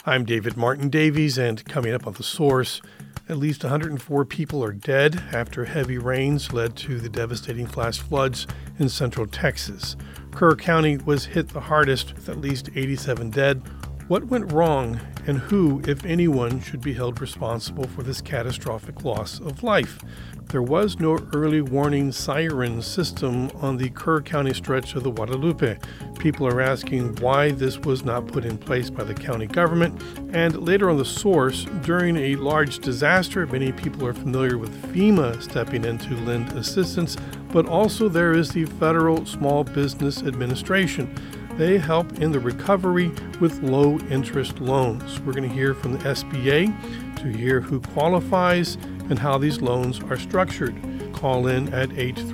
I'm David Martin Davies, and coming up on The Source, at least 104 people are dead after heavy rains led to the devastating flash floods in central Texas. Kerr County was hit the hardest, with at least 87 dead. What went wrong, and who, if anyone, should be held responsible for this catastrophic loss of life? There was no early warning siren system on the Kerr County stretch of the Guadalupe. People are asking why this was not put in place by the county government. And later on The Source, during a large disaster, many people are familiar with FEMA stepping in to lend assistance, but also there is the Federal Small Business Administration. They help in the recovery with low-interest loans. We're going to hear from the SBA to hear who qualifies and how these loans are structured. Call in at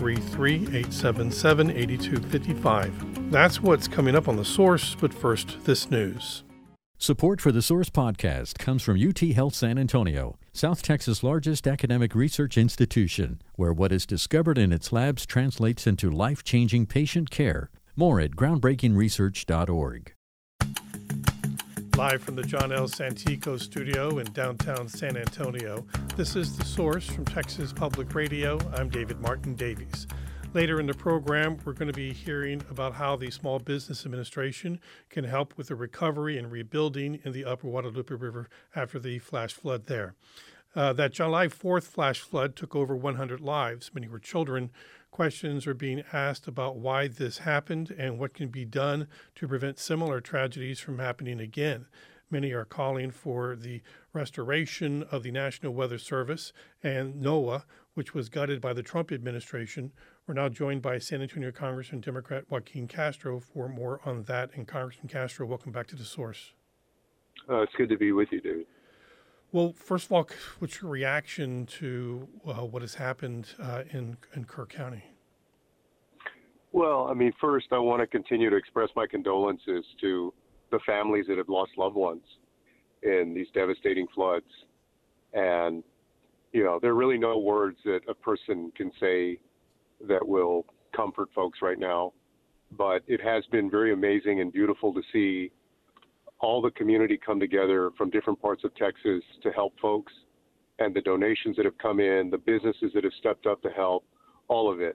833-877-8255. That's what's coming up on The Source, but first, this news. Support for The Source podcast comes from UT Health San Antonio, South Texas' largest academic research institution, where what is discovered in its labs translates into life-changing patient care. More at groundbreakingresearch.org. Live from the John L. Santico studio in downtown San Antonio, this is The Source from Texas Public Radio. I'm David Martin Davies. Later in the program, we're going to be hearing about how the Small Business Administration can help with the recovery and rebuilding in the Upper Guadalupe River after the flash flood there. That July 4th flash flood took over 100 lives. Many were children. Questions are being asked about why this happened and what can be done to prevent similar tragedies from happening again. Many are calling for the restoration of the National Weather Service and NOAA, which was gutted by the Trump administration. We're now joined by San Antonio Congressman Democrat Joaquin Castro for more on that. And Congressman Castro, welcome back to The Source. It's good to be with you, David. Well, first of all, what's your reaction to what has happened in Kerr County? Well, I mean, first, I want to continue to express my condolences to the families that have lost loved ones in these devastating floods. And, you know, there are really no words that a person can say that will comfort folks right now. But it has been very amazing and beautiful to see all the community come together from different parts of Texas to help folks, and the donations that have come in, the businesses that have stepped up to help, all of it.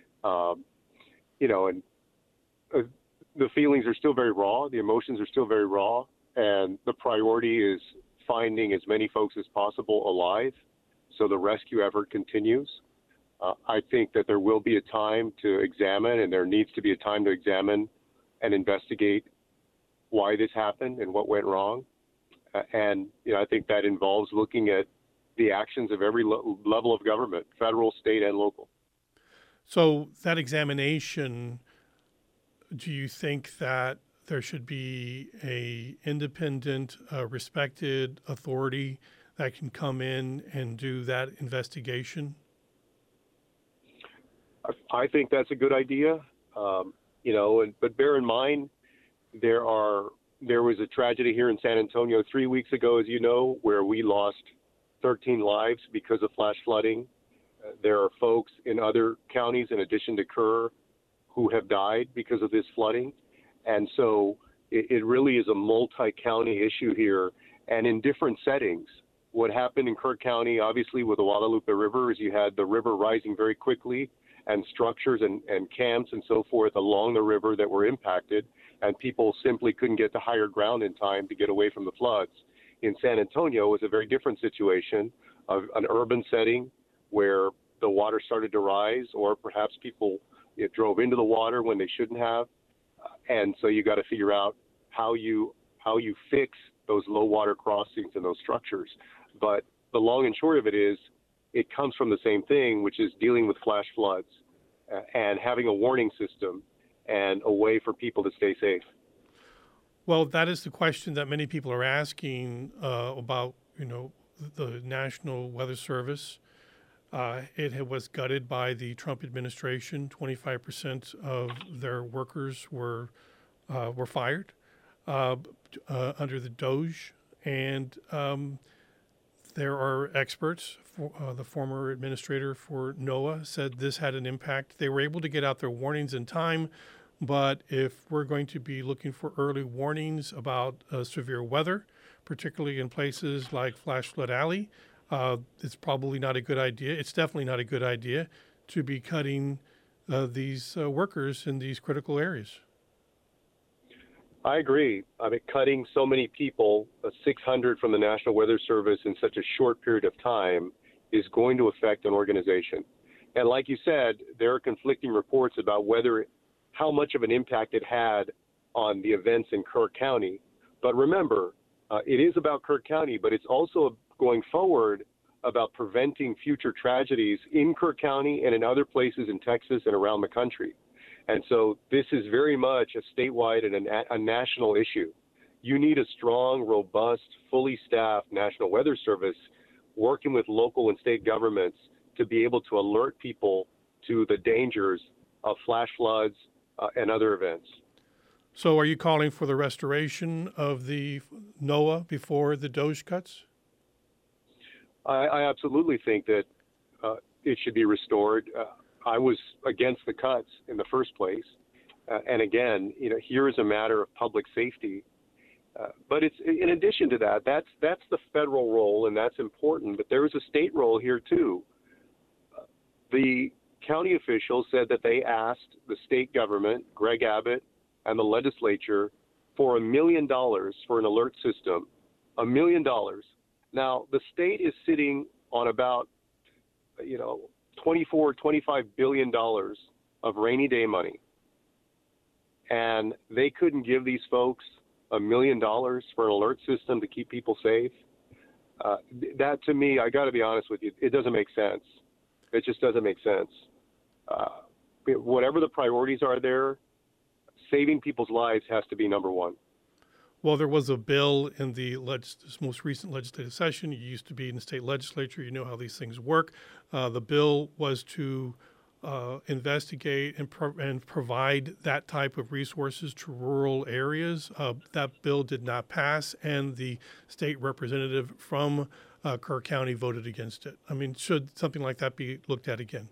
The feelings are still very raw, the emotions are still very raw, and the priority is finding as many folks as possible alive so the rescue effort continues. I think that there will be a time to examine, and there needs to be a time to examine and investigate why this happened and what went wrong. I think that involves looking at the actions of every level of government, federal, state, and local. So that examination, do you think that there should be a independent, respected authority that can come in and do that investigation? I think that's a good idea. But bear in mind, there was a tragedy here in San Antonio 3 weeks ago, as you know, where we lost 13 lives because of flash flooding. There are folks in other counties, in addition to Kerr, who have died because of this flooding. And so it really is a multi-county issue here, and in different settings. What happened in Kerr County, obviously, with the Guadalupe River, is you had the river rising very quickly, and structures and camps and so forth along the river that were impacted, and people simply couldn't get to higher ground in time to get away from the floods. In San Antonio, it was a very different situation of an urban setting where the water started to rise, or perhaps people drove into the water when they shouldn't have. And so you got to figure out how you fix those low water crossings and those structures. But the long and short of it is, it comes from the same thing, which is dealing with flash floods and having a warning system and a way for people to stay safe. Well, that is the question that many people are asking about, the National Weather Service. It was gutted by the Trump administration. 25% of their workers were fired under the DOGE, and there are experts. The former administrator for NOAA said this had an impact. They were able to get out their warnings in time, But if we're going to be looking for early warnings about severe weather, particularly in places like Flash Flood Alley, it's probably not a good idea. It's definitely not a good idea to be cutting these workers in these critical areas. I agree. I mean, cutting so many people, 600 from the National Weather Service in such a short period of time, is going to affect an organization. And like you said, there are conflicting reports about how much of an impact it had on the events in Kerr County. But remember, it is about Kerr County, but it's also going forward about preventing future tragedies in Kerr County and in other places in Texas and around the country. And so this is very much a statewide and a national issue. You need a strong, robust, fully staffed National Weather Service working with local and state governments to be able to alert people to the dangers of flash floods and other events. So are you calling for the restoration of the NOAA before the DOJ cuts? I absolutely think that it should be restored. I was against the cuts in the first place. And again, here is a matter of public safety. But it's in addition to that, that's the federal role, and that's important. But there is a state role here, too. The county officials said that they asked the state government, Greg Abbott, and the legislature for $1 million for an alert system. $1 million. Now, the state is sitting on about, $25 billion of rainy day money. And they couldn't give these folks $1 million for an alert system to keep people safe. That, to me, I got to be honest with you, it doesn't make sense. It just doesn't make sense. Whatever the priorities are there, saving people's lives has to be number one. Well, there was a bill in this most recent legislative session. You used to be in the state legislature. You know how these things work. The bill was to investigate and provide that type of resources to rural areas. That bill did not pass, and the state representative from Kerr County voted against it. I mean, should something like that be looked at again?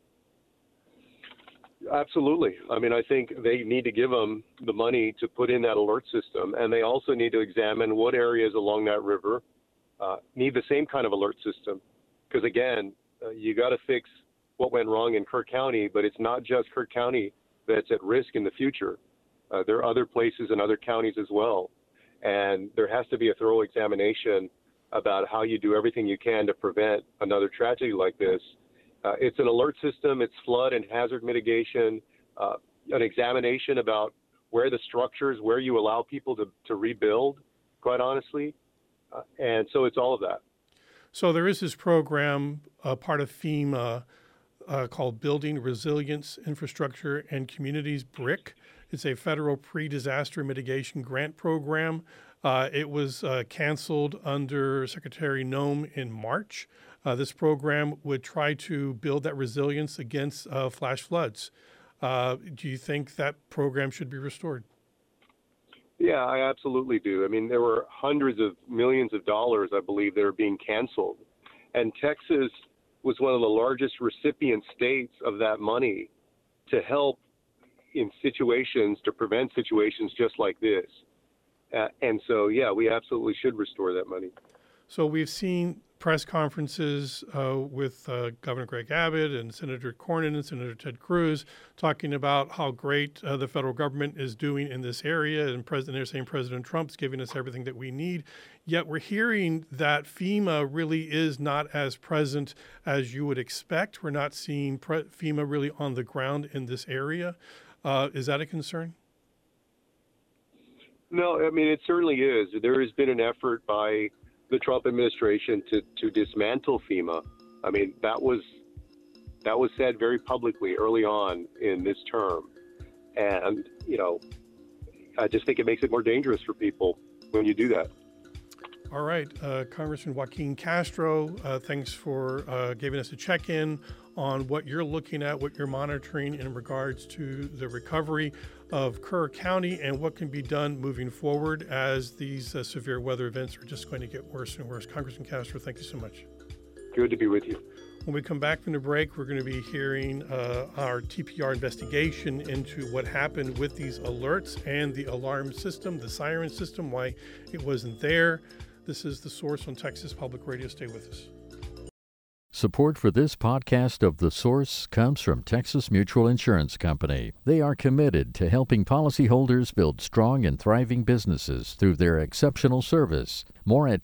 Absolutely. I mean, I think they need to give them the money to put in that alert system, and they also need to examine what areas along that river need the same kind of alert system. Because again, you got to fix what went wrong in Kerr County, but it's not just Kerr County that's at risk in the future. There are other places and other counties as well. And there has to be a thorough examination about how you do everything you can to prevent another tragedy like this. It's an alert system, it's flood and hazard mitigation, an examination about where the structures, where you allow people to rebuild, quite honestly. And so it's all of that. So there is this program, part of FEMA, called Building Resilience Infrastructure and Communities, BRIC. It's a federal pre-disaster mitigation grant program. It was canceled under Secretary Noem in March. This program would try to build that resilience against flash floods. Do you think that program should be restored? Yeah, I absolutely do. I mean, there were hundreds of millions of dollars, I believe, that are being canceled. And Texas was one of the largest recipient states of that money to help in situations, to prevent situations just like this. And so, yeah, we absolutely should restore that money. So we've seen press conferences with Governor Greg Abbott and Senator Cornyn and Senator Ted Cruz talking about how great the federal government is doing in this area. And they're saying President Trump's giving us everything that we need. Yet we're hearing that FEMA really is not as present as you would expect. We're not seeing FEMA really on the ground in this area. Is that a concern? No, I mean, it certainly is. There has been an effort by the Trump administration to dismantle FEMA. I mean, that was said very publicly early on in this term. And, I just think it makes it more dangerous for people when you do that. All right. Congressman Joaquin Castro, thanks for giving us a check-in on what you're looking at, what you're monitoring in regards to the recovery of Kerr County and what can be done moving forward as these severe weather events are just going to get worse and worse. Congressman Castro, thank you so much. Good to be with you. When we come back from the break, we're going to be hearing our TPR investigation into what happened with these alerts and the alarm system, the siren system, why it wasn't there. This is The Source on Texas Public Radio. Stay with us. Support for this podcast of The Source comes from Texas Mutual Insurance Company. They are committed to helping policyholders build strong and thriving businesses through their exceptional service. More at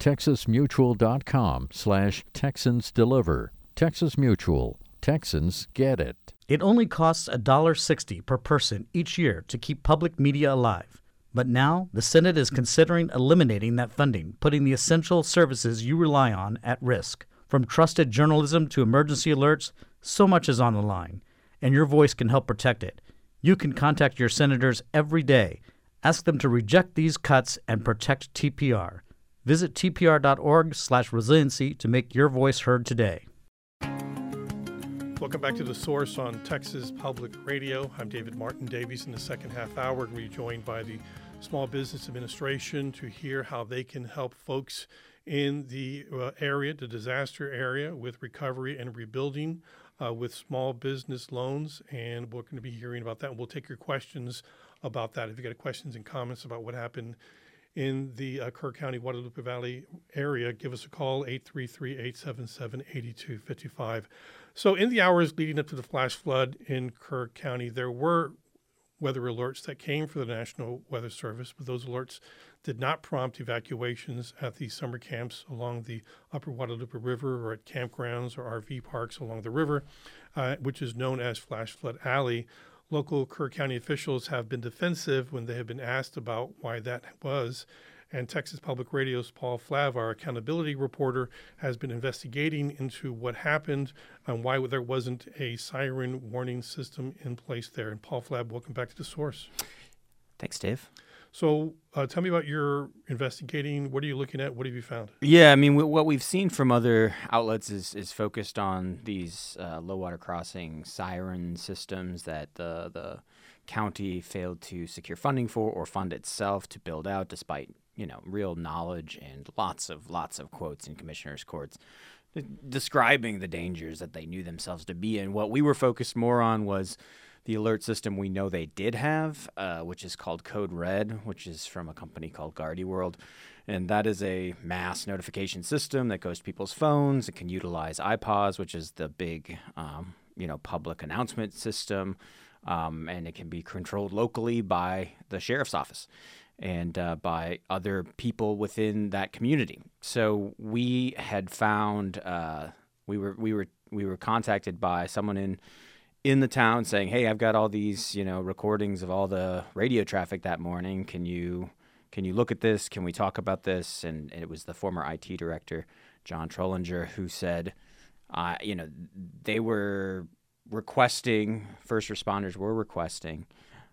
texasmutual.com/TexansDeliver. Texas Mutual. Texans get it. It only costs $1.60 per person each year to keep public media alive. But now, the Senate is considering eliminating that funding, putting the essential services you rely on at risk. From trusted journalism to emergency alerts, so much is on the line, and your voice can help protect it. You can contact your senators every day. Ask them to reject these cuts and protect TPR. Visit tpr.org/resiliency to make your voice heard today. Welcome back to The Source on Texas Public Radio. I'm David Martin Davies. In the second half hour, we're going to be joined by the Small Business Administration to hear how they can help folks in the area, the disaster area, with recovery and rebuilding, with small business loans. And we're going to be hearing about that. We'll take your questions about that. If you got questions and comments about what happened in the Kerr County, Guadalupe Valley area, give us a call, 833-877-8255. So in the hours leading up to the flash flood in Kerr County, there were weather alerts that came from the National Weather Service, but those alerts did not prompt evacuations at the summer camps along the Upper Guadalupe River or at campgrounds or RV parks along the river, which is known as Flash Flood Alley. Local Kerr County officials have been defensive when they have been asked about why that was. And Texas Public Radio's Paul Flav, our accountability reporter, has been investigating into what happened and why there wasn't a siren warning system in place there. And Paul Flav, welcome back to The Source. Thanks, Dave. So tell me about your investigating. What are you looking at? What have you found? Yeah, I mean, what we've seen from other outlets is focused on these low water crossing siren systems that the county failed to secure funding for or fund itself to build out, despite real knowledge and lots of quotes in commissioners' courts describing the dangers that they knew themselves to be in. What we were focused more on was the alert system we know they did have, which is called Code Red, which is from a company called GuardiWorld. And that is a mass notification system that goes to people's phones. It can utilize iPods, which is the big, public announcement system. And it can be controlled locally by the sheriff's office and by other people within that community. So we had found we were contacted by someone in the town saying, "Hey, I've got all these recordings of all the radio traffic that morning. Can you look at this? Can we talk about this?" And it was the former IT director, John Trollinger, who said, they were requesting, first responders were requesting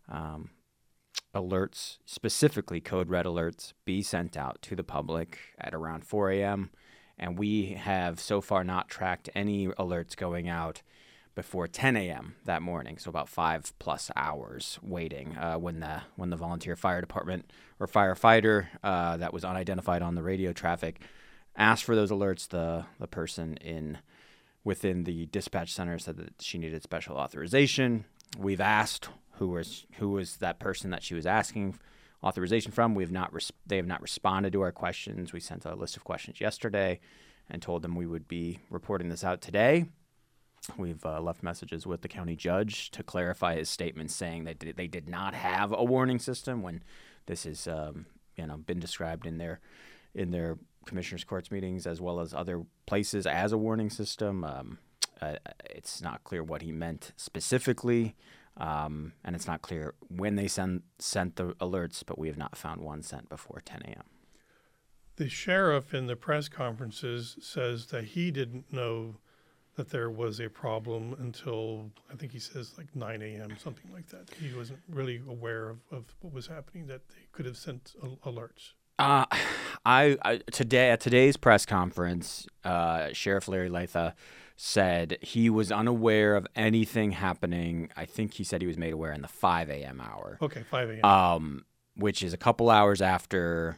alerts, specifically Code Red alerts, be sent out to the public at around 4 a.m. And we have so far not tracked any alerts going out before 10 a.m. that morning, so about 5+ hours waiting when the volunteer fire department or firefighter that was unidentified on the radio traffic asked for those alerts. The person within the dispatch center said that she needed special authorization. We've asked who was that person that she was asking authorization from. They have not responded to our questions. We sent a list of questions yesterday and told them we would be reporting this out today. We've left messages with the county judge to clarify his statement, saying that they did not have a warning system when this has been described in their commissioners' courts meetings as well as other places as a warning system. It's not clear what he meant specifically, and it's not clear when they sent the alerts, but we have not found one sent before 10 a.m. The sheriff in the press conferences says that he didn't know that there was a problem until, I think he says, like 9 a.m., something like that. He wasn't really aware of what was happening, that they could have sent alerts. Today at today's press conference, Sheriff Larry Latha said he was unaware of anything happening. I think he said he was made aware in the 5 a.m. hour. Okay, 5 a.m. Which is a couple hours after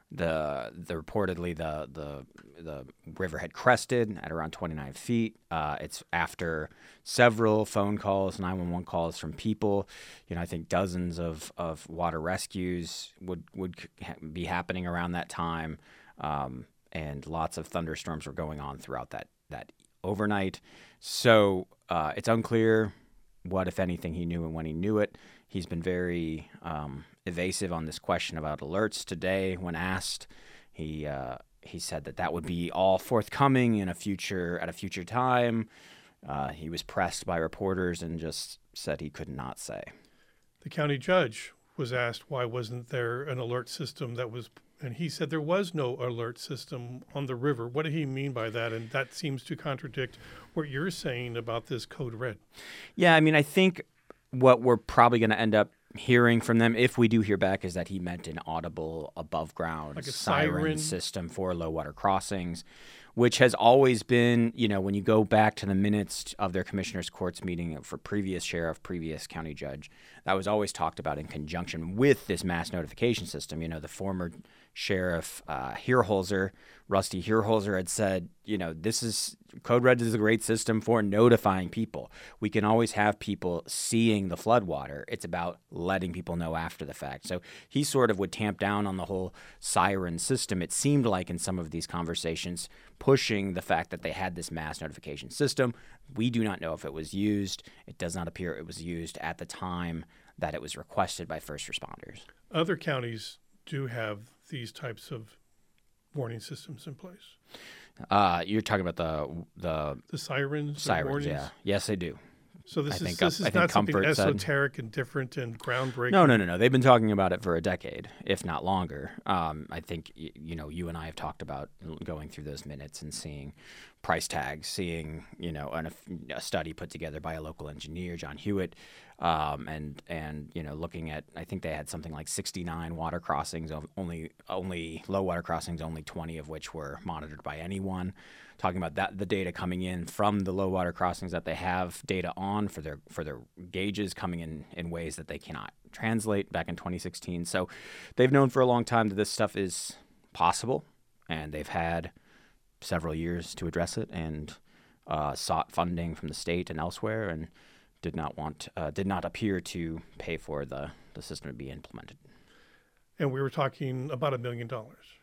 reportedly the river had crested at around 29 feet. It's after several phone calls, 911 calls from people. I think dozens of water rescues would be happening around that time, and lots of thunderstorms were going on throughout that overnight. So it's unclear what, if anything, he knew and when he knew it. He's been very evasive on this question about alerts today. When asked, he said that would be all forthcoming at a future time. He was pressed by reporters and just said he could not say. The county judge was asked why wasn't there an alert system and he said there was no alert system on the river. What did he mean by that? And that seems to contradict what you're saying about this code red. Yeah, I think what we're probably going to end up hearing from them, if we do hear back, is that he meant an audible above ground like a siren system for low water crossings, which has always been, when you go back to the minutes of their commissioners' courts meeting for previous sheriff, previous county judge, that was always talked about in conjunction with this mass notification system. The former sheriff Rusty Hierholzer had said, this is Code Red is a great system for notifying people. We can always have people seeing the floodwater. It's about letting people know after the fact. So he sort of would tamp down on the whole siren system. It seemed like in some of these conversations, pushing the fact that they had this mass notification system. We do not know if it was used. It does not appear it was used at the time that it was requested by first responders. Other counties do have these types of warning systems in place. You're talking about the sirens. Sirens, yeah. Yes, they do. So this is not something esoteric and different and groundbreaking. No. They've been talking about it for a decade, if not longer. I think you and I have talked about going through those minutes and seeing price tags, seeing a study put together by a local engineer, John Hewitt, and looking at, I think they had something like 69 water crossings, only low water crossings, only 20 of which were monitored by anyone. Talking about the data coming in from the low water crossings that they have data on for their gauges coming in ways that they cannot translate back in 2016. So they've known for a long time that this stuff is possible, and they've had several years to address it and sought funding from the state and elsewhere, and did not appear to pay for the system to be implemented. And we were talking about $1 million.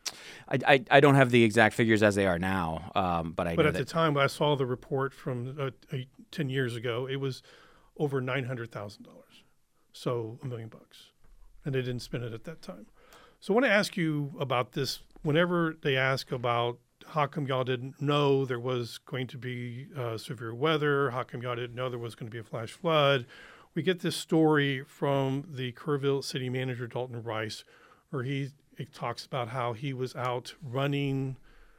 I don't have the exact figures as they are now, but at the time I saw the report from 10 years ago, it was over $900,000. So $1 million, and they didn't spend it at that time. So I want to ask you about this. Whenever they ask about how come y'all didn't know there was going to be severe weather, how come y'all didn't know there was going to be a flash flood, we get this story from the Kerrville city manager, Dalton Rice, where he talks about how he was out running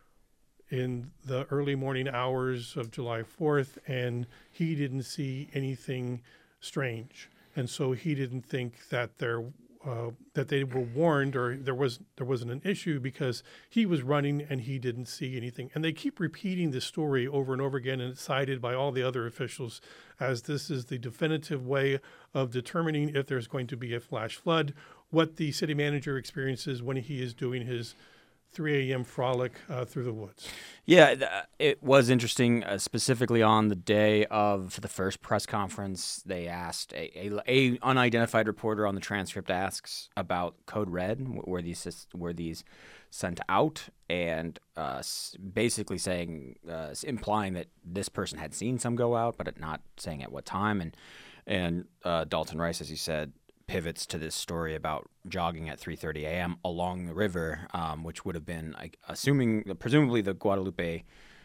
in the early morning hours of July 4th, and he didn't see anything strange. And so he didn't think that that they were warned, or there wasn't an issue, because he was running and he didn't see anything. And they keep repeating this story over and over again, and it's cited by all the other officials as this is the definitive way of determining if there's going to be a flash flood. What the city manager experiences when he is doing his 3 a.m. frolic through the woods. Yeah, it was interesting, specifically on the day of the first press conference. They asked a unidentified reporter on the transcript asks about Code Red, were these sent out, and basically saying, implying that this person had seen some go out, but not saying at what time. And Dalton Rice, as you said, pivots to this story about jogging at 3:30 a.m. along the river, which would have been, presumably the Guadalupe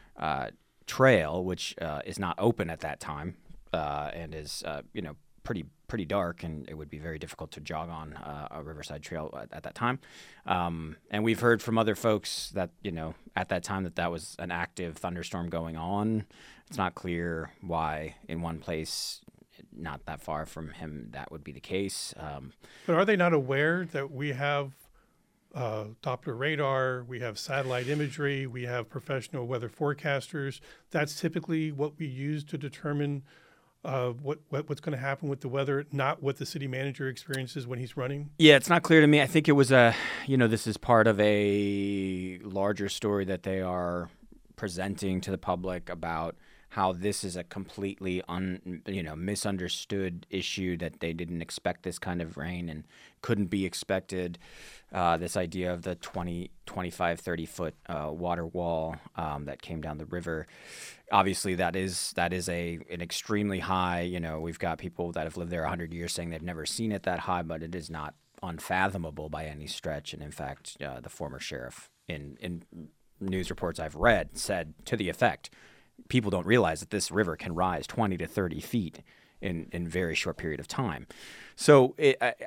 Trail, which is not open at that time and is pretty dark, and it would be very difficult to jog on a riverside trail at that time. And we've heard from other folks that at that time that was an active thunderstorm going on. It's not clear why in one place, not that far from him, that would be the case. But are they not aware that we have Doppler radar, we have satellite imagery, we have professional weather forecasters? That's typically what we use to determine what's going to happen with the weather, not what the city manager experiences when he's running? Yeah, it's not clear to me. I think it was this is part of a larger story that they are presenting to the public about how this is a completely misunderstood issue, that they didn't expect this kind of rain and couldn't be expected. This idea of the 20, 25, 30-foot water wall that came down the river. Obviously, that is an extremely high. We've got people that have lived there 100 years saying they've never seen it that high, but it is not unfathomable by any stretch. And in fact, the former sheriff in news reports I've read said to the effect, people don't realize that this river can rise 20 to 30 feet in very short period of time. So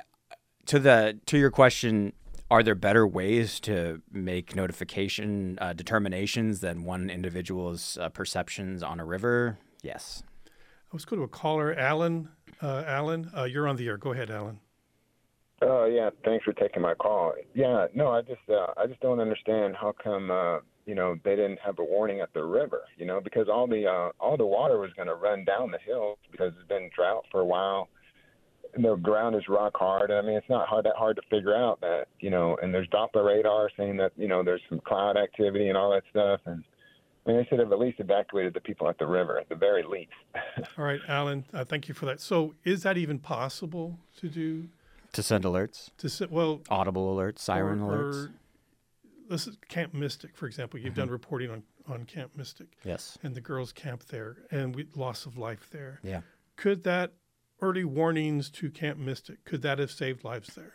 to your question, are there better ways to make notification determinations than one individual's perceptions on a river? Yes. Let's go to a caller, Alan. Alan, you're on the air. Go ahead, Alan. Oh, yeah. Thanks for taking my call. Yeah, no, I just don't understand how come, they didn't have a warning at the river, because all the water was going to run down the hill because it's been drought for a while. The ground is rock hard. I mean, it's not that hard to figure out that, and there's Doppler radar saying that, there's some cloud activity and all that stuff. And they should have at least evacuated the people at the river at the very least. All right, Alan, thank you for that. So is that even possible to do? To send alerts? Audible alerts, siren alerts? This is Camp Mystic, for example. You've done reporting on Camp Mystic. Yes. And the girls' camp there, and loss of life there. Yeah. Could that early warnings to Camp Mystic, could that have saved lives there?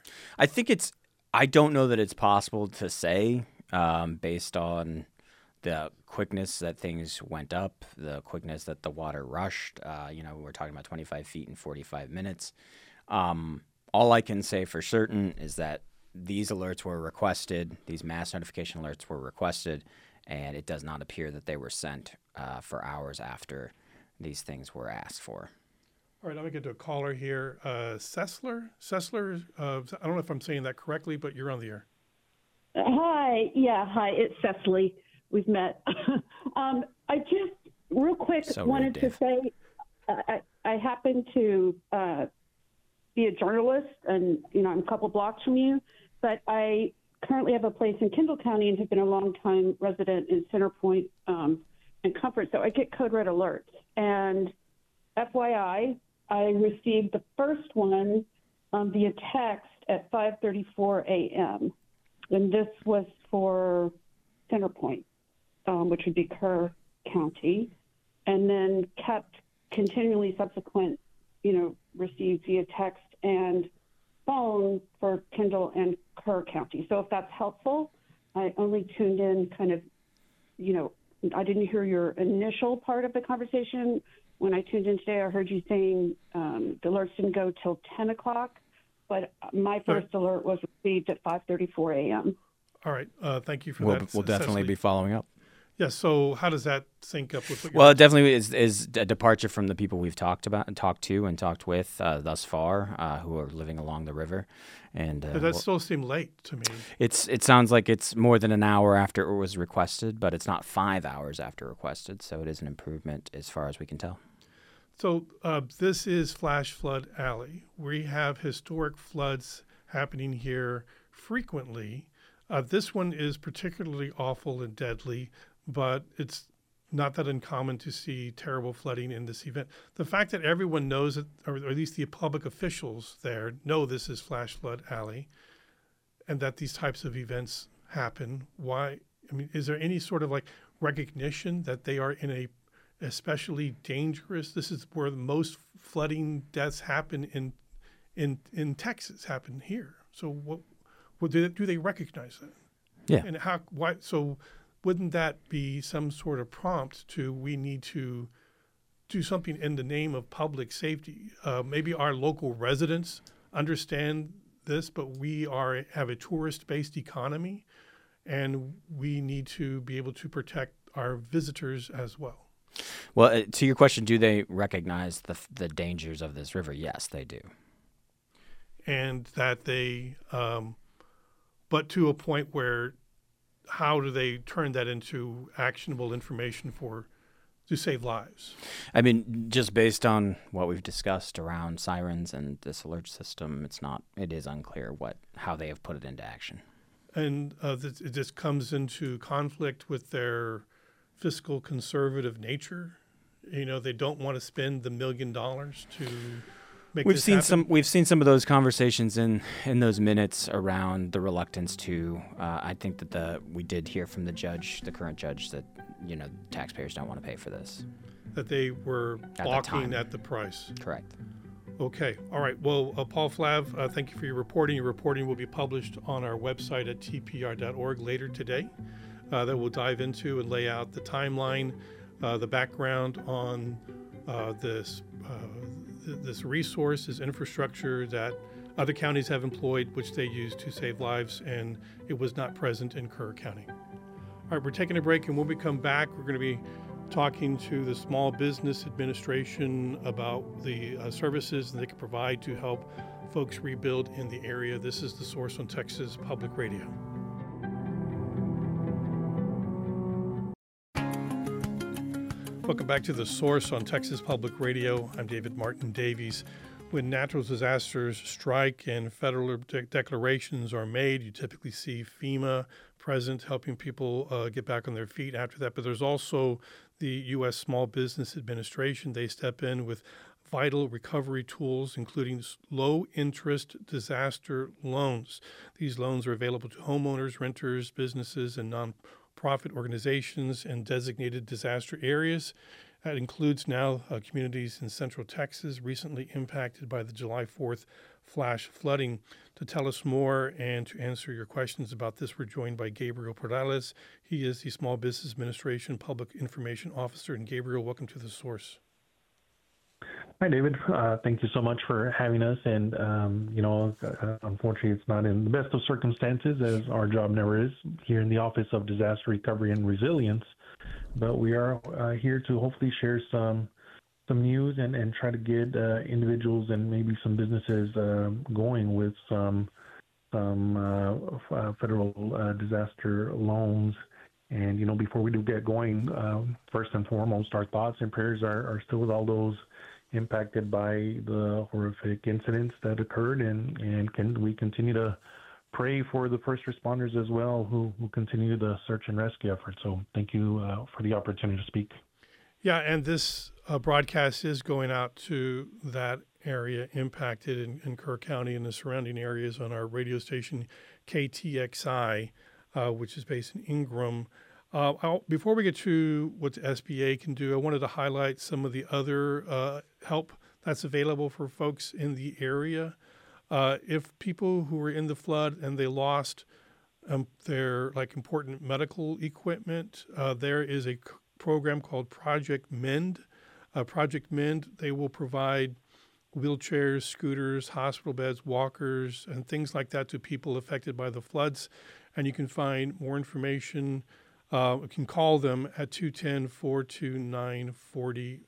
I don't know that it's possible to say based on the quickness that things went up, the quickness that the water rushed. We're talking about 25 feet in 45 minutes. All I can say for certain is that these alerts were requested, these mass notification alerts were requested, and it does not appear that they were sent for hours after these things were asked for. All right, I'm going to get to a caller here. Sessler? I don't know if I'm saying that correctly, but you're on the air. Hi. Yeah, hi. It's Cecily. We've met. I just, real quick, wanted to say I happen to be a journalist, and, I'm a couple blocks from you, but I currently have a place in Kendall County and have been a long-time resident in Center Point and Comfort, so I get code red alerts. And FYI, I received the first one via text at 5:34 a.m. And this was for Center Point, which would be Kerr County, and then kept continually subsequent, received via text and phone for Kendall and Kerr County. So if that's helpful, I only tuned in kind of, I didn't hear your initial part of the conversation. When I tuned in today, I heard you saying the alerts didn't go till 10 o'clock, but my first alert was received at 5:34 a.m. All right. Thank you for that. We'll definitely be following up. Yeah. So how does that sync up with what Well, it definitely is a departure from the people we've talked with thus far who are living along the river. And that still seemed late to me. It sounds like it's more than an hour after it was requested, but it's not 5 hours after requested. So it is an improvement as far as we can tell. So this is Flash Flood Alley. We have historic floods happening here frequently. This one is particularly awful and deadly, but it's not that uncommon to see terrible flooding in this event. The fact that everyone knows it, or at least the public officials there know this is Flash Flood Alley, and that these types of events happen, is there any sort of recognition that they are in a especially dangerous? This is where the most flooding deaths happen in Texas, happen here. So what do they recognize that? Yeah. And why? So wouldn't that be some sort of prompt to, we need to do something in the name of public safety? Maybe our local residents understand this, but we have a tourist-based economy, and we need to be able to protect our visitors as well. Well, to your question, do they recognize the dangers of this river? Yes, they do. And that they, but to a point where, how do they turn that into actionable information to save lives. I mean, just based on what we've discussed around sirens and this alert system, it is unclear how they have put it into action. And this comes into conflict with their fiscal conservative nature. They don't want to spend the $1 million to make this happen. We've seen some of those conversations in those minutes around the reluctance to. I think that we did hear from the current judge, that taxpayers don't want to pay for this. That they were balking at the price. Correct. Okay. All right. Well, Paul Flav, thank you for your reporting. Your reporting will be published on our website at tpr.org later today. That will dive into and lay out the timeline, the background on this resource, this infrastructure that other counties have employed, which they use to save lives, and it was not present in Kerr County. All right, we're taking a break, and when we come back, we're going to be talking to the Small Business Administration about the services that they can provide to help folks rebuild in the area. This is The Source on Texas Public Radio. Welcome back to The Source on Texas Public Radio. I'm David Martin Davies. When natural disasters strike and federal declarations are made, you typically see FEMA present helping people get back on their feet after that. But there's also the U.S. Small Business Administration. They step in with vital recovery tools, including low-interest disaster loans. These loans are available to homeowners, renters, businesses, and nonprofit organizations in designated disaster areas. That includes now communities in Central Texas recently impacted by the July 4th flash flooding. To tell us more and to answer your questions about this, we're joined by Gabriel Perales. He is the Small Business Administration Public Information Officer. And Gabriel, welcome to The Source. Hi, David. Thank you so much for having us. And, unfortunately, it's not in the best of circumstances, as our job never is here in the Office of Disaster Recovery and Resilience. But we are here to hopefully share some news and try to get individuals and maybe some businesses going with some federal disaster loans. And, before we do get going, first and foremost, our thoughts and prayers are still with all those impacted by the horrific incidents that occurred, and we continue to pray for the first responders as well who continue the search and rescue effort. So thank you for the opportunity to speak. Yeah, and this broadcast is going out to that area impacted in Kerr County and the surrounding areas on our radio station KTXI, which is based in Ingram. Before we get to what the SBA can do, I wanted to highlight some of the other help that's available for folks in the area. If people who were in the flood and they lost their important medical equipment, there is a program called Project Mend. Project Mend, they will provide wheelchairs, scooters, hospital beds, walkers, and things like that to people affected by the floods. And you can find more information. You can call them at 210-429-4057,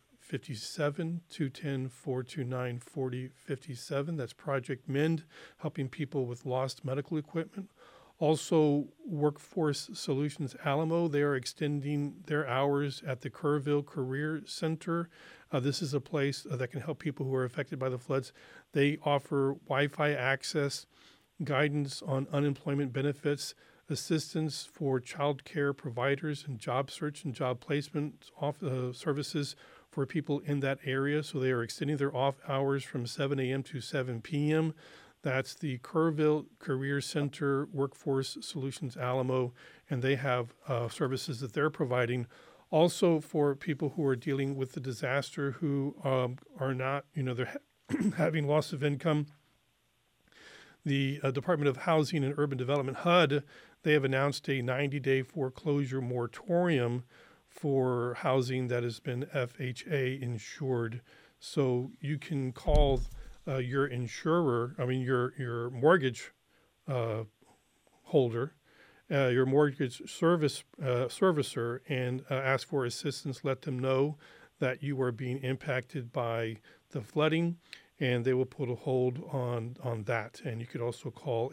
210-429-4057. That's Project Mend, helping people with lost medical equipment. Also, Workforce Solutions Alamo, they are extending their hours at the Kerrville Career Center. This is a place that can help people who are affected by the floods. They offer Wi-Fi access, guidance on unemployment benefits, assistance for child care providers, and job search and job placement services for people in that area. So they are extending their off hours from 7 a.m. to 7 p.m. That's the Kerrville Career Center, Workforce Solutions Alamo, and they have services that they're providing. Also for people who are dealing with the disaster who are not, they're having loss of income. The Department of Housing and Urban Development, HUD, they have announced a 90-day foreclosure moratorium for housing that has been FHA insured. So you can call your insurer, your mortgage holder, your mortgage servicer, and ask for assistance. Let them know that you are being impacted by the flooding, and they will put a hold on that. And you could also call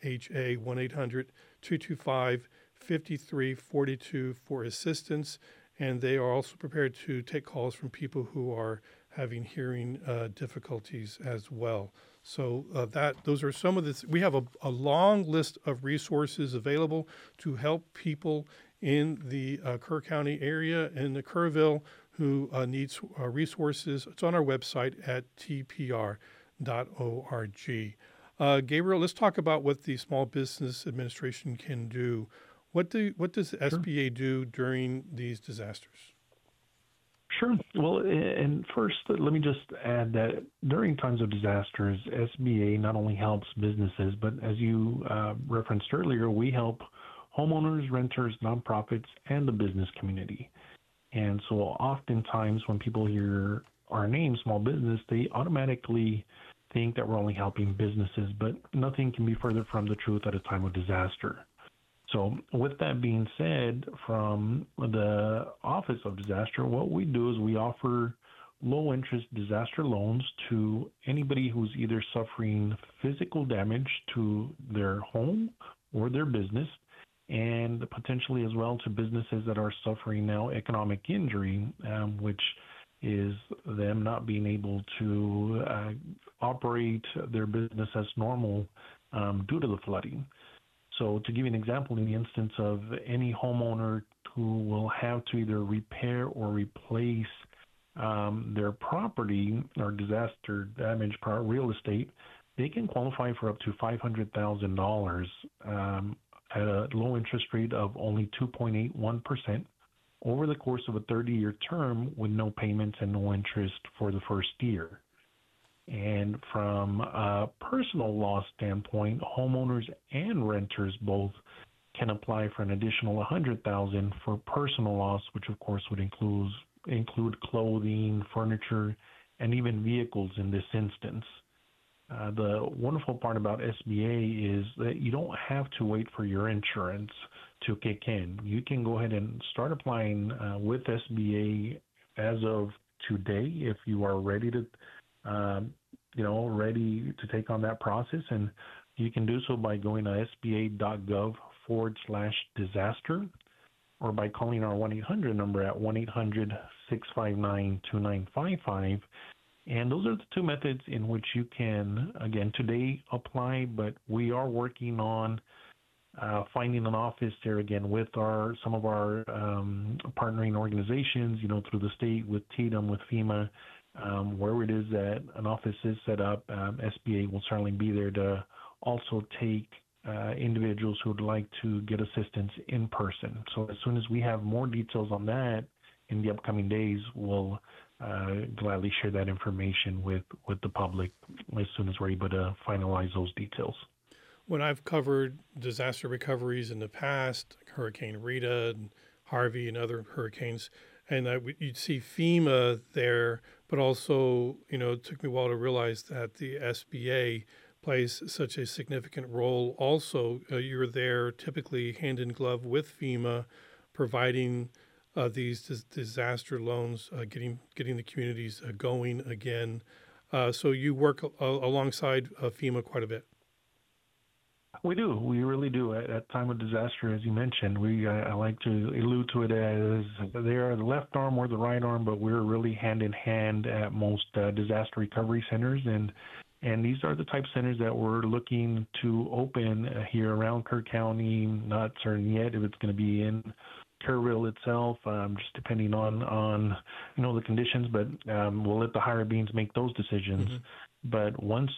800-CALL-FHA, 1-800-225-5342 for assistance. and they are also prepared to take calls from people who are having hearing difficulties as well. So those are some of the. We have a long list of resources available to help people in the Kerr County area in the Kerrville who needs resources. It's on our website at tpr.org. Gabriel, let's talk about what the Small Business Administration can do. What does the SBA do during these disasters? Sure. Well, and first, let me just add that during times of disasters, SBA not only helps businesses, but as you referenced earlier, we help homeowners, renters, nonprofits, and the business community. And so oftentimes when people hear our name, small business, they automatically think that we're only helping businesses, but nothing can be further from the truth at a time of disaster. So with that being said, from the Office of Disaster, what we do is we offer low-interest disaster loans to anybody who's either suffering physical damage to their home or their business, and potentially as well to businesses that are suffering now economic injury, which is them not being able to operate their business as normal due to the flooding. So to give you an example, in the instance of any homeowner who will have to either repair or replace their property or disaster damage real estate, they can qualify for up to $500,000 at a low interest rate of only 2.81% over the course of a 30-year term with no payments and no interest for the first year. And from a personal loss standpoint, homeowners and renters both can apply for an additional $100,000 for personal loss, which of course would include clothing, furniture, and even vehicles in this instance. The wonderful part about SBA is that you don't have to wait for your insurance to kick in. You can go ahead and start applying with SBA as of today if you are ready to take on that process, and you can do so by going to sba.gov/disaster or by calling our 1-800 number at 1-800-659-2955. And those are the two methods in which you can, again, today apply, but we are working on finding an office there again with some of our partnering organizations, through the state with TDM, with FEMA. Where it is that an office is set up, SBA will certainly be there to also take individuals who would like to get assistance in person. So as soon as we have more details on that in the upcoming days, we'll gladly share that information with the public as soon as we're able to finalize those details. When I've covered disaster recoveries in the past, like Hurricane Rita and Harvey and other hurricanes, and you'd see FEMA there, but also, it took me a while to realize that the SBA plays such a significant role. Also, you're there typically hand in glove with FEMA, providing these disaster loans, getting the communities going again. So you work alongside FEMA quite a bit. We do. We really do. At time of disaster, as you mentioned, I like to allude to it as they are the left arm or the right arm, but we're really hand in hand at most disaster recovery centers. And these are the type of centers that we're looking to open here around Kerr County. Not certain yet if it's going to be in Kerrville itself, just depending on the conditions, but we'll let the higher beings make those decisions. Mm-hmm. But once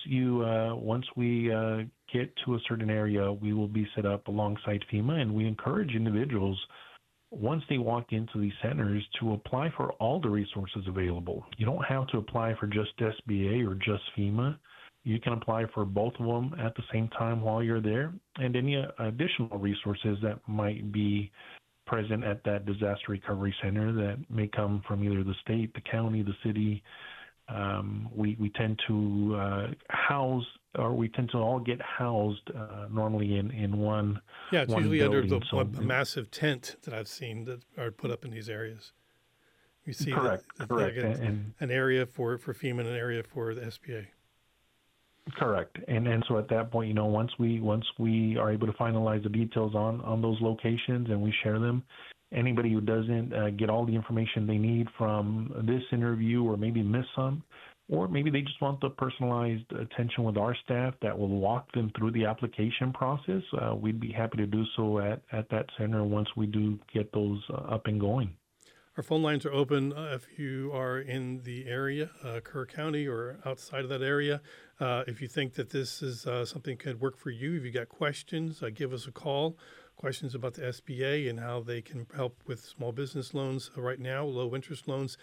we get to a certain area, we will be set up alongside FEMA, and we encourage individuals, once they walk into these centers, to apply for all the resources available. You don't have to apply for just SBA or just FEMA. You can apply for both of them at the same time while you're there, and any additional resources that might be present at that disaster recovery center that may come from either the state, the county, the city. We tend to all get housed normally in one. Yeah, it's one usually building. under a massive tent that I've seen that are put up in these areas. You see, correct. An area for FEMA and an area for the SBA. Correct. And so at that point, once we are able to finalize the details on those locations and we share them, anybody who doesn't get all the information they need from this interview, or maybe miss some, or maybe they just want the personalized attention with our staff that will walk them through the application process, we'd be happy to do so at that center once we do get those up and going. Our phone lines are open if you are in the area, Kerr County or outside of that area. If you think that this is something that could work for you, if you got questions, give us a call. Questions about the SBA and how they can help with small business loans right now, low interest loans,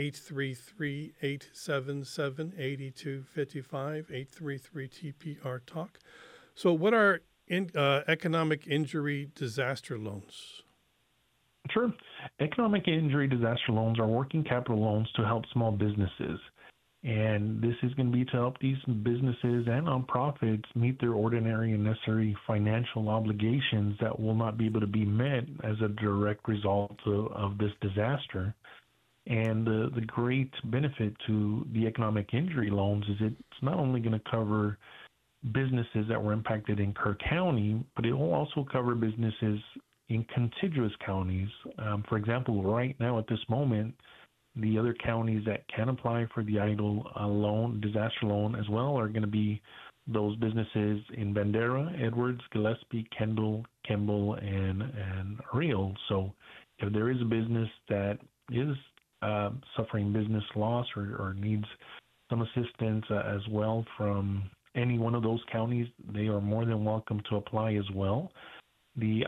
833-877-8255, 833-TPR-TALK. So what are economic injury disaster loans? Sure. Economic injury disaster loans are working capital loans to help small businesses. And this is going to be to help these businesses and nonprofits meet their ordinary and necessary financial obligations that will not be able to be met as a direct result of this disaster. And the great benefit to the economic injury loans is it's not only going to cover businesses that were impacted in Kerr County, but it will also cover businesses in contiguous counties. For example, right now at this moment, the other counties that can apply for the EIDL disaster loan as well, are going to be those businesses in Bandera, Edwards, Gillespie, Kendall, Kimball, and Ariel. So if there is a business that is suffering business loss or needs some assistance as well from any one of those counties, they are more than welcome to apply as well. The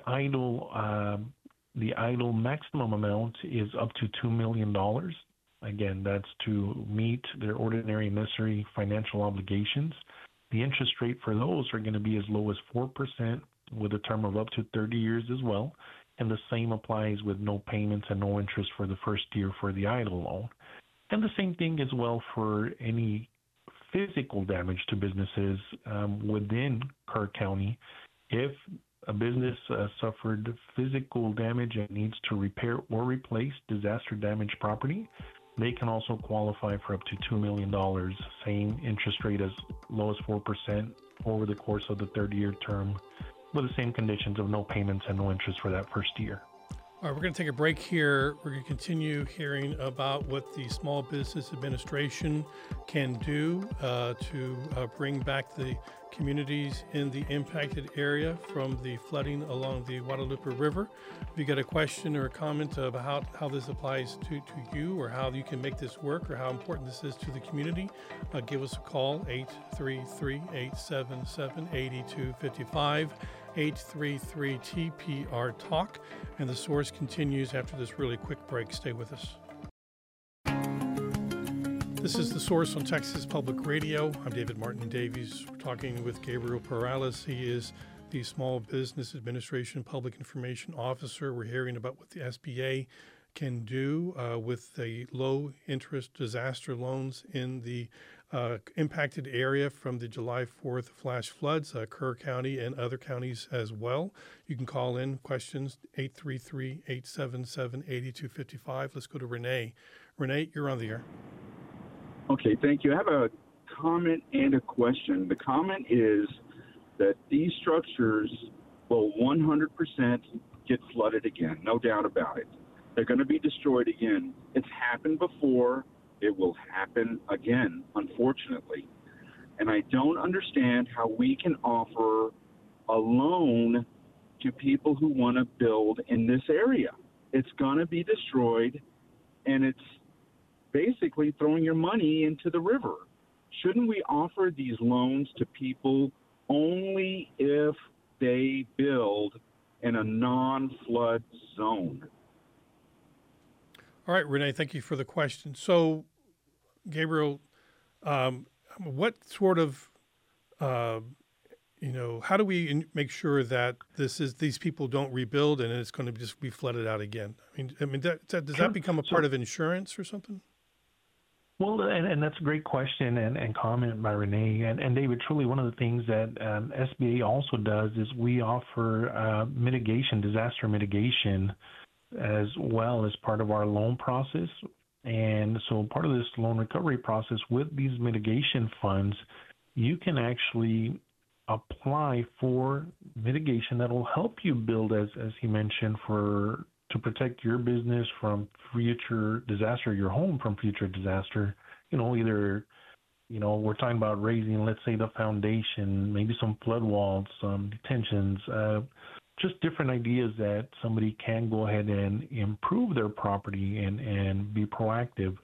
EIDL maximum amount is up to $2 million. Again, that's to meet their ordinary and necessary financial obligations. The interest rate for those are going to be as low as 4% with a term of up to 30 years as well. And the same applies with no payments and no interest for the first year for the EIDL loan. And the same thing as well for any physical damage to businesses within Kerr County. If a business suffered physical damage and needs to repair or replace disaster damaged property, they can also qualify for up to $2 million, same interest rate as low as 4% over the course of the 30-year term, with the same conditions of no payments and no interest for that first year. All right, we're going to take a break here. We're going to continue hearing about what the Small Business Administration can do to bring back the communities in the impacted area from the flooding along the Guadalupe River. If you got a question or a comment about how this applies to you, or how you can make this work, or how important this is to the community, give us a call, 833-877-8255. 833-TPR-TALK, and the source continues after this really quick break. Stay with us. This is The Source on Texas Public Radio. I'm David Martin Davies. We're talking with Gabriel Perales. He is the Small Business Administration Public Information Officer. We're hearing about what the SBA can do with the low-interest disaster loans in the impacted area from the July 4th flash floods, Kerr County and other counties as well. You can call in questions, 833-877-8255. Let's go to Renee. Renee, you're on the air. Okay, thank you. I have a comment and a question. The comment is that these structures will 100% get flooded again, no doubt about it. They're going to be destroyed again. It's happened before. It will happen again, unfortunately. And I don't understand how we can offer a loan to people who want to build in this area. It's going to be destroyed, and it's basically throwing your money into the river. Shouldn't we offer these loans to people only if they build in a non-flood zone? All right, Renee, thank you for the question. So, Gabriel, what sort of, how do we make sure that these people don't rebuild and it's going to just be flooded out again? I mean, does that become a part of insurance or something? Well, and that's a great question and comment by Renee. And David, truly one of the things that SBA also does is we offer disaster mitigation as well as part of our loan process. And so part of this loan recovery process with these mitigation funds you can actually apply for mitigation that will help you build, as he mentioned, to protect your business from future disaster, your home from future disaster. Either we're talking about raising, let's say, the foundation, maybe some flood walls, some detentions, just different ideas that somebody can go ahead and improve their property and be proactive.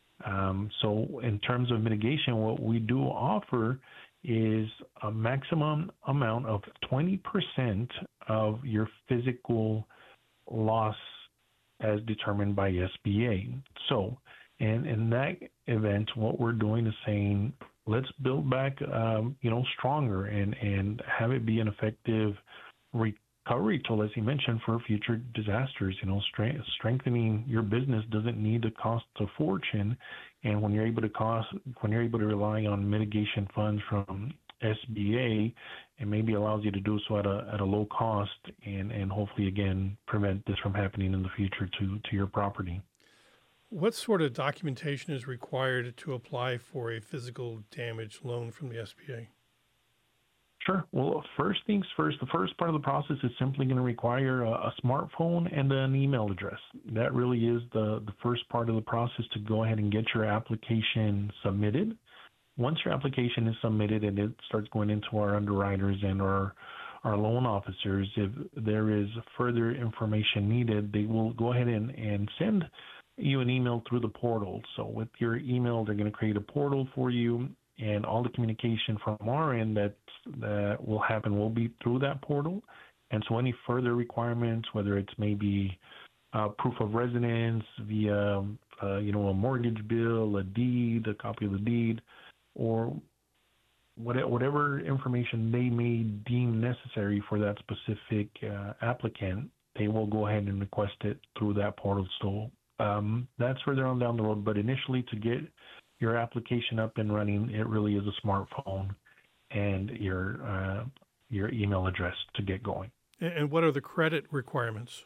So in terms of mitigation, what we do offer is a maximum amount of 20% of your physical loss as determined by SBA. So, and in that event, what we're doing is saying, let's build back, stronger and have it be an effective recovery tool, as you mentioned, for future disasters. Strengthening your business doesn't need to cost a fortune, and when you're able to rely on mitigation funds from SBA, it maybe allows you to do so at a low cost, and hopefully again prevent this from happening in the future to your property. What sort of documentation is required to apply for a physical damage loan from the SBA? Sure. Well, first things first, the first part of the process is simply going to require a smartphone and an email address. That really is the first part of the process to go ahead and get your application submitted. Once your application is submitted and it starts going into our underwriters and our loan officers, if there is further information needed, they will go ahead and send you an email through the portal. So with your email, they're going to create a portal for you, and all the communication from our end that will happen will be through that portal. And so any further requirements, whether it's maybe proof of residence via a mortgage bill, a deed, a copy of the deed, or whatever information they may deem necessary for that specific applicant, they will go ahead and request it through that portal. So that's further on down the road, but initially to get your application up and running, it really is a smartphone and your email address to get going. And what are the credit requirements?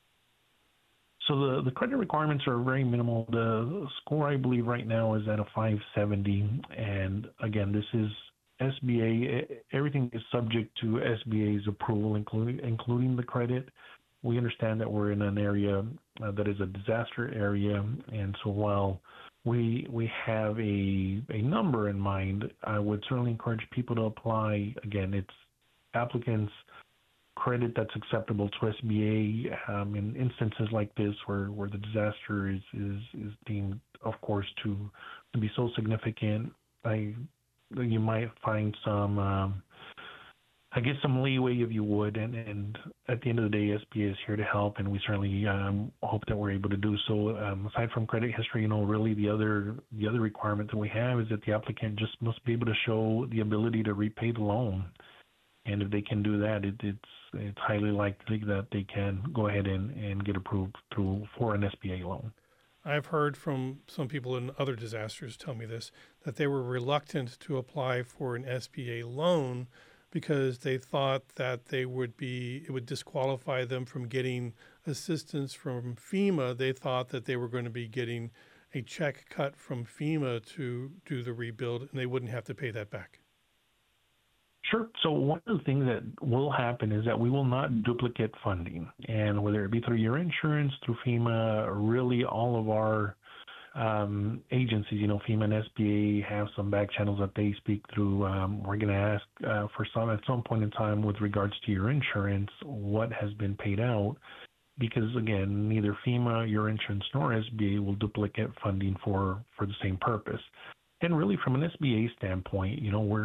So the credit requirements are very minimal. The score, I believe, right now is at a 570. And again, this is SBA. Everything is subject to SBA's approval, including the credit. We understand that we're in an area that is a disaster area, and so while we have a number in mind, I would certainly encourage people to apply. Again, it's applicants' credit that's acceptable to SBA in instances like this where the disaster is deemed, of course, to be so significant. You might find some some leeway, if you would, and at the end of the day, SBA is here to help, and we certainly hope that we're able to do so. Aside from credit history, really the other requirement that we have is that the applicant just must be able to show the ability to repay the loan, and if they can do that, it's highly likely that they can go ahead and get approved for an SBA loan. I've heard from some people in other disasters tell me this, that they were reluctant to apply for an SBA loan because they thought that it would disqualify them from getting assistance from FEMA. They thought that they were going to be getting a check cut from FEMA to do the rebuild, and they wouldn't have to pay that back. Sure. So one of the things that will happen is that we will not duplicate funding, and whether it be through your insurance, through FEMA, really all of our agencies, FEMA and SBA have some back channels that they speak through. We're going to ask at some point in time with regards to your insurance, what has been paid out, because again, neither FEMA, your insurance, nor SBA will duplicate funding for the same purpose. And really from an SBA standpoint, we're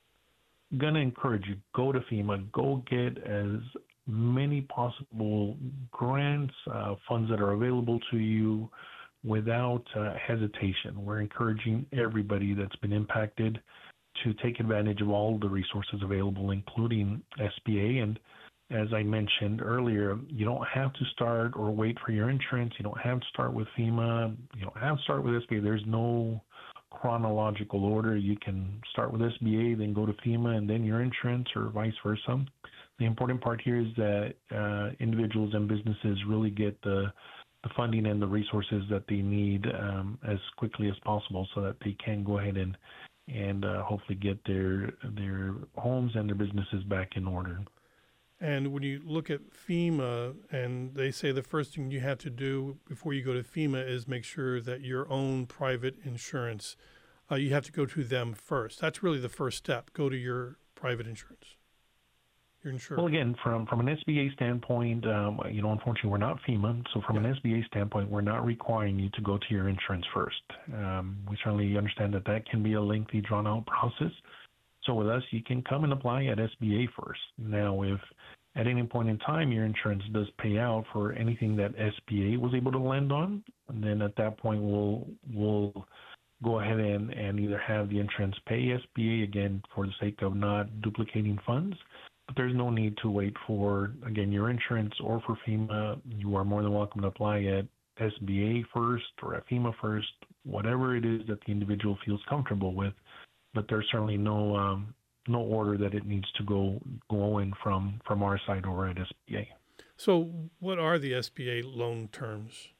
going to encourage you, go to FEMA, go get as many possible grants, funds that are available to you, without hesitation. We're encouraging everybody that's been impacted to take advantage of all the resources available, including SBA. And as I mentioned earlier, you don't have to start or wait for your insurance. You don't have to start with FEMA. You don't have to start with SBA. There's no chronological order. You can start with SBA, then go to FEMA, and then your insurance, or vice versa. The important part here is that individuals and businesses really get the funding and the resources that they need as quickly as possible so that they can go ahead and and hopefully get their homes and their businesses back in order. And when you look at FEMA, and they say the first thing you have to do before you go to FEMA is make sure that your own private insurance, you have to go to them first. That's really the first step. Go to your private insurance, your insurer. Well, again, from an SBA standpoint, unfortunately, we're not FEMA. So from an SBA standpoint, we're not requiring you to go to your insurance first. We certainly understand that can be a lengthy, drawn-out process. So with us, you can come and apply at SBA first. Now, if at any point in time your insurance does pay out for anything that SBA was able to lend on, and then at that point we'll go ahead and either have the insurance pay SBA, again, for the sake of not duplicating funds. But there's no need to wait for, again, your insurance or for FEMA. You are more than welcome to apply at SBA first or at FEMA first, whatever it is that the individual feels comfortable with. But there's certainly no order that it needs to go in from our side over at SBA. So what are the SBA loan terms?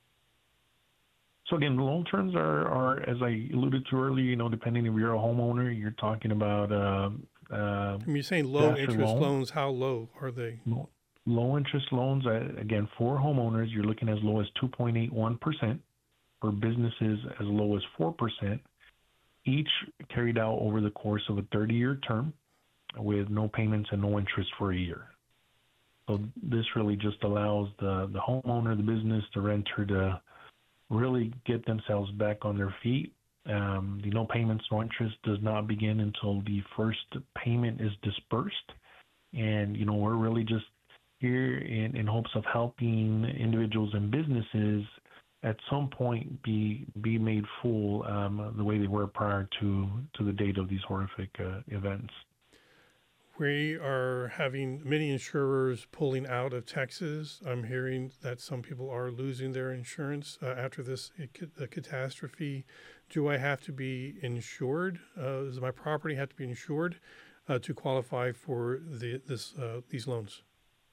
So again, the loan terms are, as I alluded to earlier, depending if you're a homeowner, you're talking about when you're saying low interest loans, how low are they? Low interest loans, again, for homeowners, you're looking as low as 2.81%. For businesses, as low as 4%. Each carried out over the course of a 30-year term with no payments and no interest for a year. So this really just allows the homeowner, the business, the renter to really get themselves back on their feet. The no payments, no interest does not begin until the first payment is dispersed. And, we're really just here in hopes of helping individuals and businesses at some point be made full the way they were prior to the date of these horrific events. We are having many insurers pulling out of Texas. I'm hearing that some people are losing their insurance after this catastrophe. Do I have to be insured? Does my property have to be insured to qualify for these loans?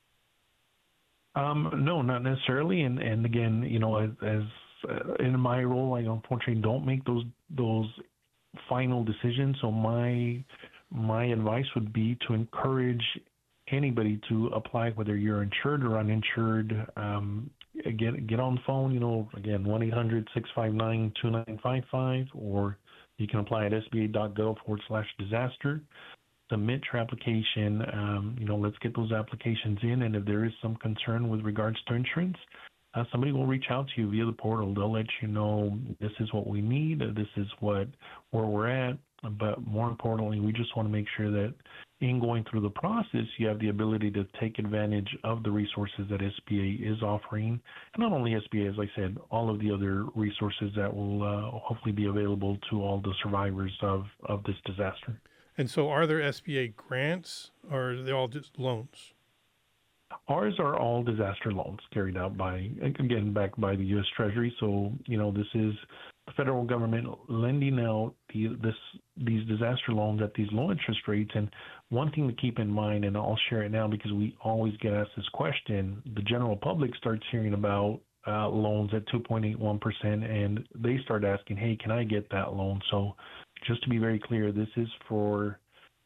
No, not necessarily. And again, as in my role, I unfortunately don't make those final decisions. So my advice would be to encourage anybody to apply, whether you're insured or uninsured. Get on the phone, again, 1-800-659-2955, or you can apply at sba.gov/disaster. Submit your application. Let's get those applications in. And if there is some concern with regards to insurance, somebody will reach out to you via the portal. They'll let you know this is what we need, this is where we're at. But more importantly, we just want to make sure that in going through the process, you have the ability to take advantage of the resources that SBA is offering. And not only SBA, as I said, all of the other resources that will hopefully be available to all the survivors of this disaster. And so are there SBA grants, or are they all just loans? Ours are all disaster loans carried out backed by the U.S. Treasury. So, this is the federal government lending out these disaster loans at these low interest rates. And one thing to keep in mind, and I'll share it now because we always get asked this question, the general public starts hearing about loans at 2.81%, and they start asking, hey, can I get that loan? So just to be very clear, this is for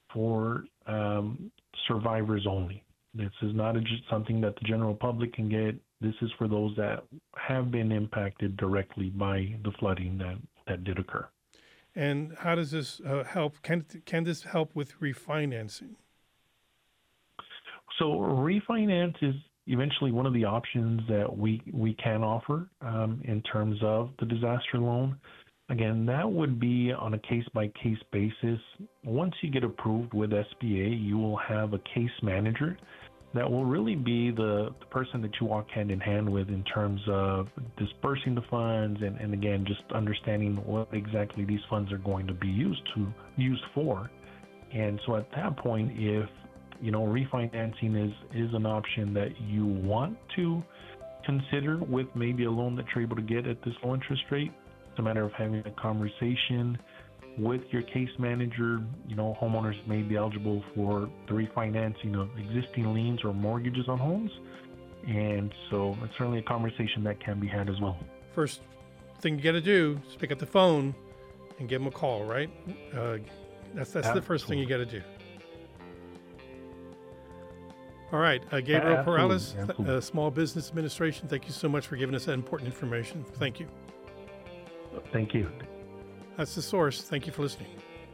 survivors only. This is not just something that the general public can get. This is for those that have been impacted directly by the flooding that did occur. And how does this help? Can this help with refinancing? So refinance is eventually one of the options that we can offer in terms of the disaster loan. Again, that would be on a case-by-case basis. Once you get approved with SBA, you will have a case manager that will really be the person that you walk hand in hand with in terms of dispersing the funds and again, just understanding what exactly these funds are going to be used for. And so at that point, if refinancing is an option that you want to consider with maybe a loan that you're able to get at this low interest rate, it's a matter of having a conversation with your case manager. Homeowners may be eligible for the refinancing of existing liens or mortgages on homes. And so it's certainly a conversation that can be had as well. First thing you got to do is pick up the phone and give them a call, right? That's the first thing you got to do. All right, Gabriel Perales, Small Business Administration, thank you so much for giving us that important information. Thank you. Thank you. That's The Source. Thank you for listening.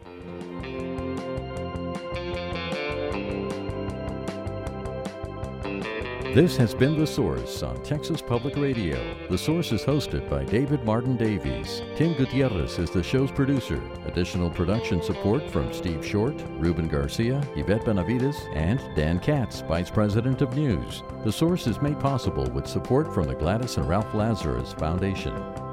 This has been The Source on Texas Public Radio. The Source is hosted by David Martin Davies. Tim Gutierrez is the show's producer. Additional production support from Steve Short, Ruben Garcia, Yvette Benavides, and Dan Katz, Vice President of News. The Source is made possible with support from the Gladys and Ralph Lazarus Foundation.